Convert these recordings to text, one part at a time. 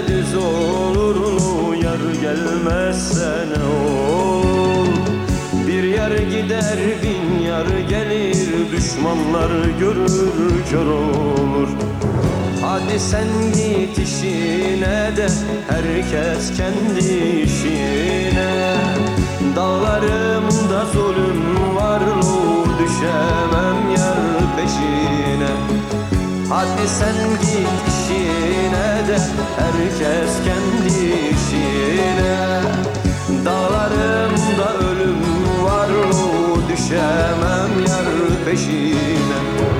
düz olur mu? Yar gelmezse ne olur? Bir yar gider bin yar gelir, düşmanlar görür kör olur. Hadi sen git işine de herkes kendi işine. Dağlarımda zulüm var lo, düşemem yar peşine. Hadi sen git işine de herkes kendi işine. Dağlarımda ölüm var lo, düşemem yar peşine.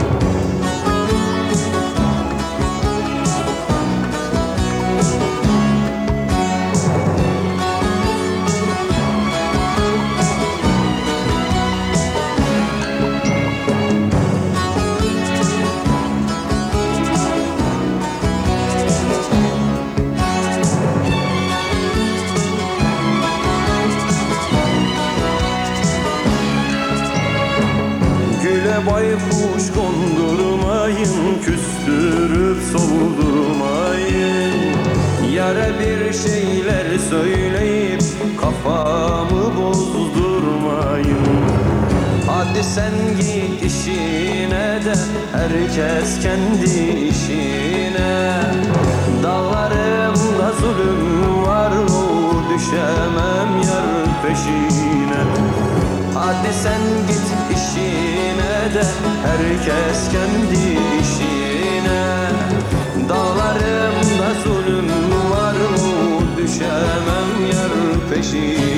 Baykuş kondurmayın, küstürüp soldurmayın. Yara bir şeyler söyleyip kafamı bozdurmayın. Hadi sen git işine de herkes kendi işine. Dağlarımda zulüm var o, düşemem yar peşine. Hadi sen git işine de herkes kendi işine. Dağlarımda zulüm var mı? Düşemem yar peşine.